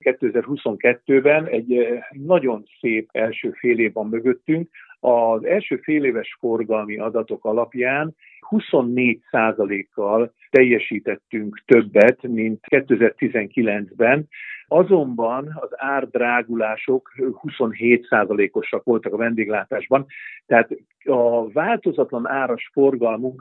2022-ben egy nagyon szép első fél év van mögöttünk. Az első féléves forgalmi adatok alapján 24%-kal teljesítettünk többet, mint 2019-ben. Azonban az árdrágulások 27%-osak voltak a vendéglátásban, tehát a változatlan áras forgalmunk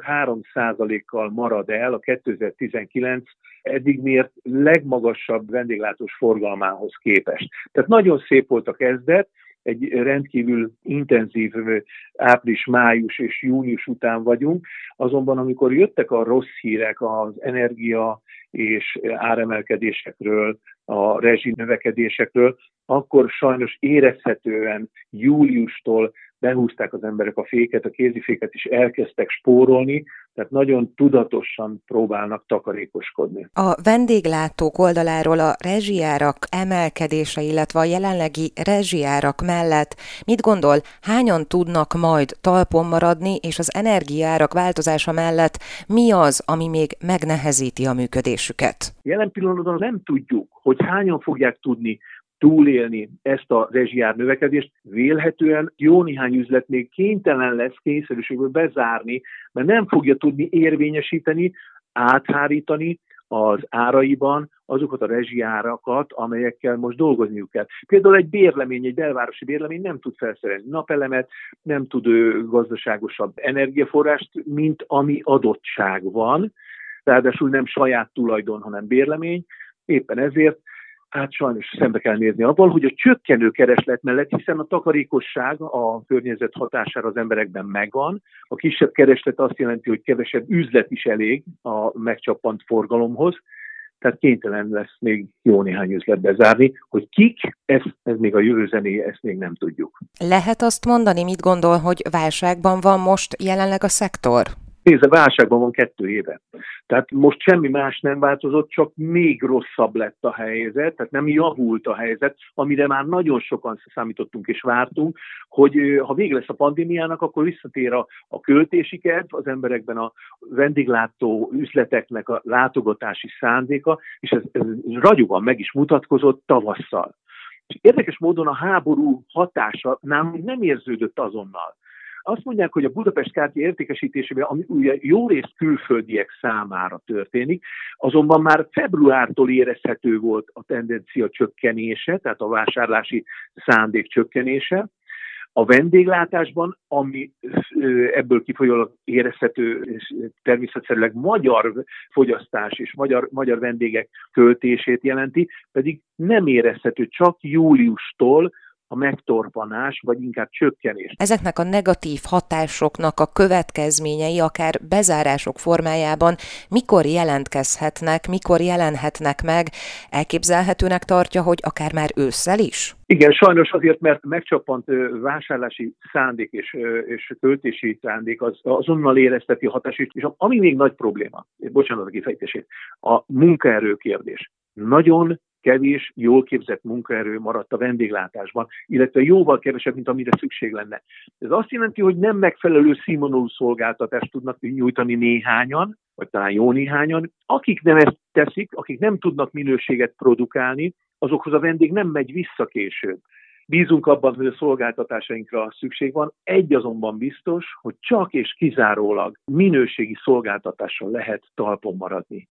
3%-kal marad el a 2019 eddig mért legmagasabb vendéglátós forgalmához képest. Tehát nagyon szép volt a kezdet, egy rendkívül intenzív április, május és június után vagyunk, azonban amikor jöttek a rossz hírek az energia és áremelkedésekről, a rezsi növekedésekről, akkor sajnos érezhetően júliustól behúzták az emberek a féket, a kéziféket, és elkezdtek spórolni, tehát nagyon tudatosan próbálnak takarékoskodni. A vendéglátók oldaláról a rezsijárak emelkedése, illetve a jelenlegi rezsijárak mellett mit gondol, hányan tudnak majd talpon maradni, és az energiaárak változása mellett mi az, ami még megnehezíti a működésüket? Jelen pillanatban nem tudjuk, hogy hányan fogják tudni túlélni ezt a rezsiár növekedést. Vélhetően jó néhány üzlet még kénytelen lesz kényszerűségből bezárni, mert nem fogja tudni érvényesíteni, áthárítani az áraiban azokat a rezsiárakat, amelyekkel most dolgozniuk kell. Például egy bérlemény, egy belvárosi bérlemény nem tud felszerelni napelemet, nem tud gazdaságosabb energiaforrást, mint ami adottság van, ráadásul nem saját tulajdon, hanem bérlemény. Éppen ezért hát sajnos szembe kell nézni abban, hogy a csökkenő kereslet mellett, hiszen a takarékosság a környezet hatására az emberekben megvan, a kisebb kereslet azt jelenti, hogy kevesebb üzlet is elég a megcsappant forgalomhoz, tehát kénytelen lesz még jó néhány üzlet bezárni, hogy kik, ez még a jövő zenéje, ezt még nem tudjuk. Lehet azt mondani, mit gondol, hogy válságban van most jelenleg a szektor? Nézd, válságban van 2 éve. Tehát most semmi más nem változott, csak még rosszabb lett a helyzet, tehát nem javult a helyzet, amire már nagyon sokan számítottunk és vártunk, hogy ha vége lesz a pandémiának, akkor visszatér a költési kedv, az emberekben a vendéglátó üzleteknek a látogatási szándéka, és ez ragyogóan meg is mutatkozott tavasszal. És érdekes módon a háború hatása nem érződött azonnal. Azt mondják, hogy a Budapest kártya értékesítésében, ami ugye jó részt külföldiek számára történik, azonban már februártól érezhető volt a tendencia csökkenése, tehát a vásárlási szándék csökkenése. A vendéglátásban, ami ebből kifolyólag érezhető, és természetszerűleg magyar fogyasztás és magyar vendégek költését jelenti, pedig nem érezhető, csak júliustól a megtorpanás, vagy inkább csökkenés. Ezeknek a negatív hatásoknak a következményei akár bezárások formájában mikor jelentkezhetnek, mikor jelenhetnek meg? Elképzelhetőnek tartja, hogy akár már ősszel is? Igen, sajnos azért, mert megcsappant vásárlási szándék és költési szándék az azonnal érezteti a hatást, és ami még nagy probléma, bocsánat a kifejtését, a munkaerő kérdés. Nagyon kevés, jól képzett munkaerő maradt a vendéglátásban, illetve jóval kevesebb, mint amire szükség lenne. Ez azt jelenti, hogy nem megfelelő színvonalú szolgáltatást tudnak nyújtani néhányan, vagy talán jó néhányan. Akik nem ezt teszik, akik nem tudnak minőséget produkálni, azokhoz a vendég nem megy vissza később. Bízunk abban, hogy a szolgáltatásainkra szükség van. Egy azonban biztos, hogy csak és kizárólag minőségi szolgáltatással lehet talpon maradni.